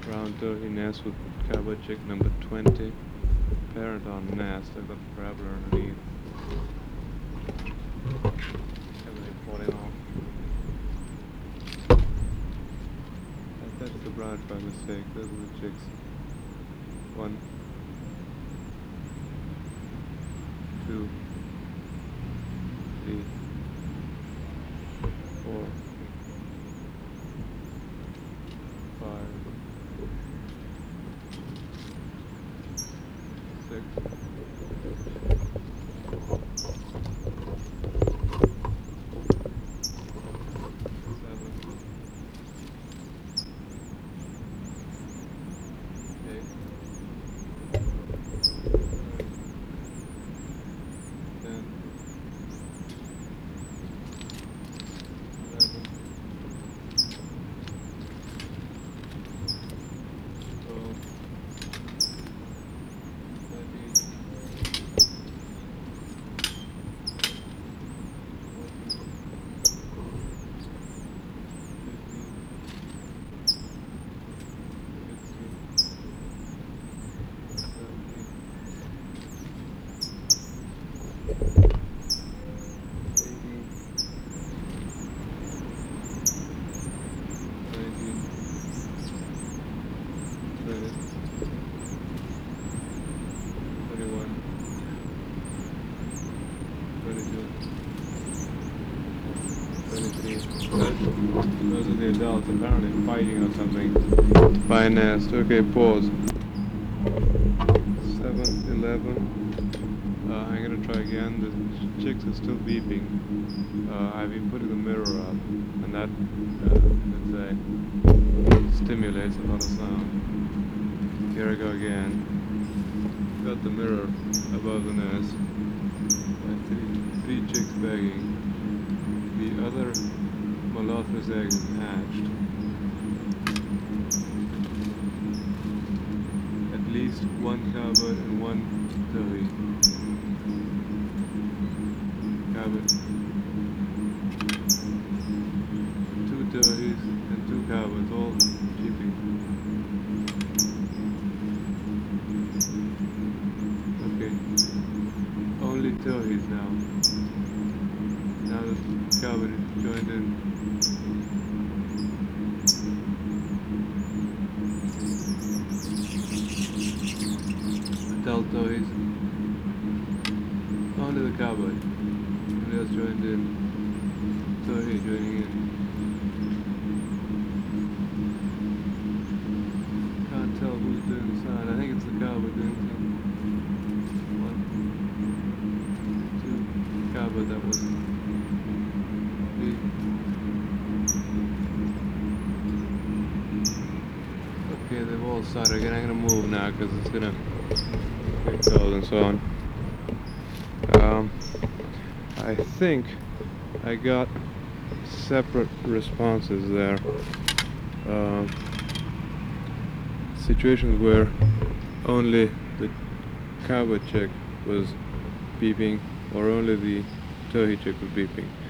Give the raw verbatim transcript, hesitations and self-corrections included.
Round Turkey nest with cowboy chick number twenty. Parent on nest. I've got parabola underneath. Everything falling off. That, that's the branch by mistake. Those are the chicks. One. Two. Three. Four. Five. Six. Seven. Eight. Nine. Ten. Eleven. Twelve. Thirteen. Those are the adults apparently fighting or something. By nest. Okay, pause. seven, eleven. Uh, I'm gonna try again. The chicks are still beeping. Uh, I've been putting the mirror up, and that, uh, let's say, stimulates a lot of sound. Here I go again. Got the mirror above the nest. Uh, three, three chicks begging. The other Molothrus egg is hatched. At least one cowbird and one turkey. Cowbird. Two turkeys and two cowbirds, all cheeping. Okay. Only turkeys now. Now the cowbird is joined in. Adult toys. Only the cowboy. Somebody else joined in. Turkey joining in. Can't tell who's doing the sound. I think it's the cowboy doing some. One, two, cowboy that was. Three. Okay, they've all started again. I'm gonna move now because it's gonna get cold and so on. Um, I think I got separate responses there. Um, situations where only the cowbird chick was beeping or only the turkey chick was beeping.